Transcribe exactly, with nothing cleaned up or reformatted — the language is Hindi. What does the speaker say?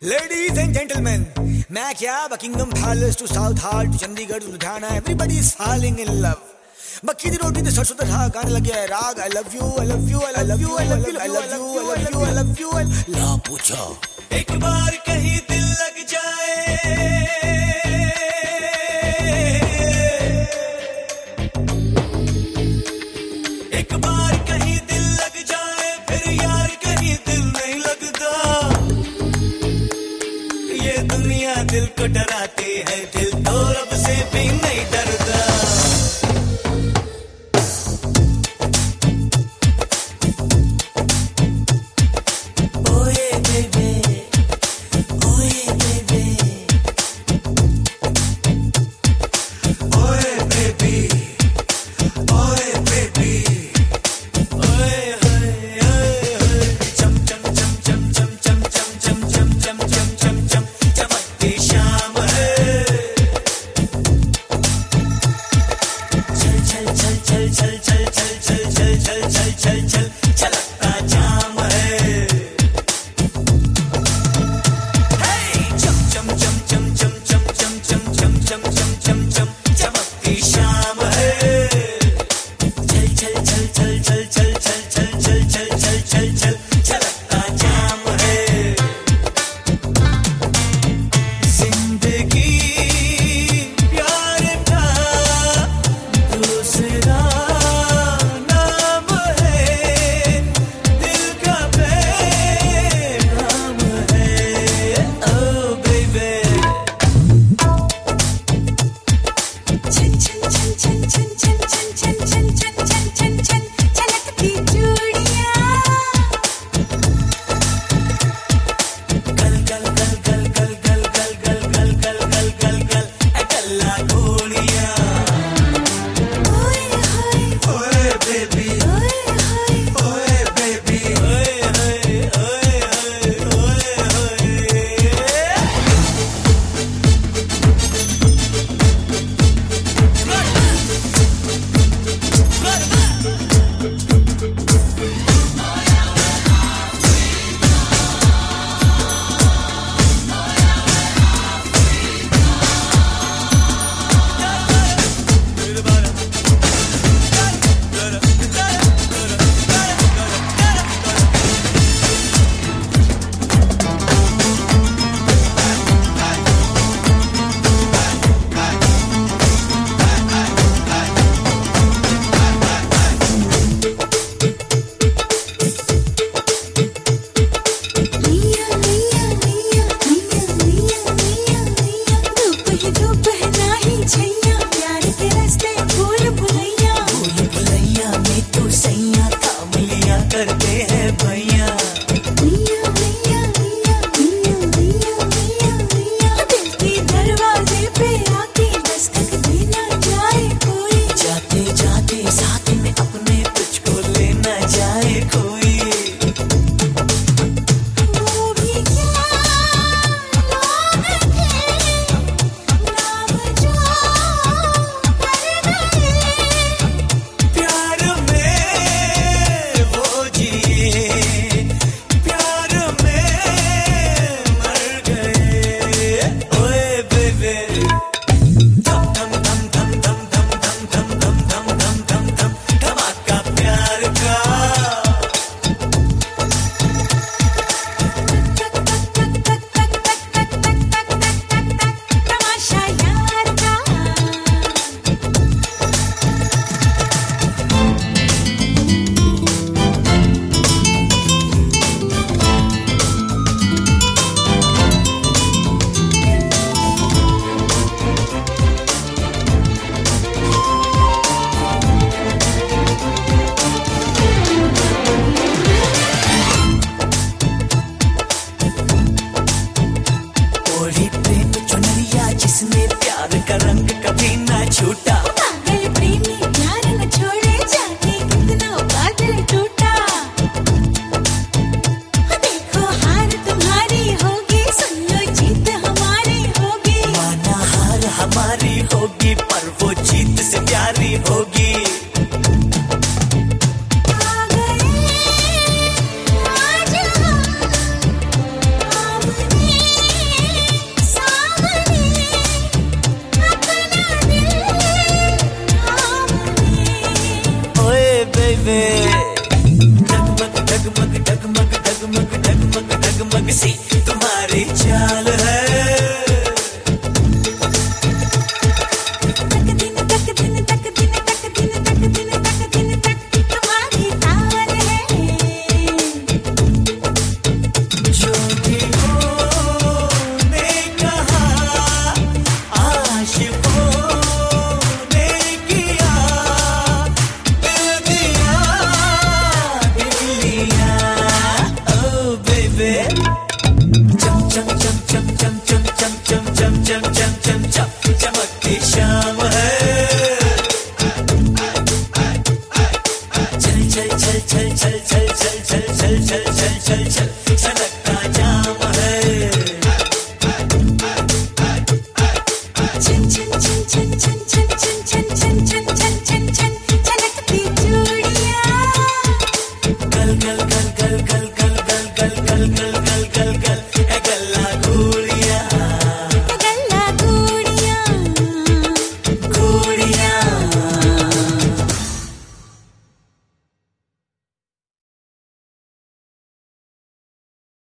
Ladies and gentlemen, मैं क्या Buckingham Palace to Southall to Chandigarh to Ludhiana, everybody is falling in love. मक्की दी रोटी ते सरसों दा साग गाने लगे है राग I love you, I love you, I love you, I love you, I love you, I love you, I love you, I love you. ला पूछो एक बार कहीं दिल लग जाए, एक बार कहीं दिल लग जाए, फिर यार कहीं दिल नहीं लगता. ये दुनिया दिल को डराती है, दिल तो रब से भी नहीं डरता. जी किसी तुम्हारी चाल है। चमकती शाम है। चल चल चल चल चल चल चल चल चल चल चल चल चल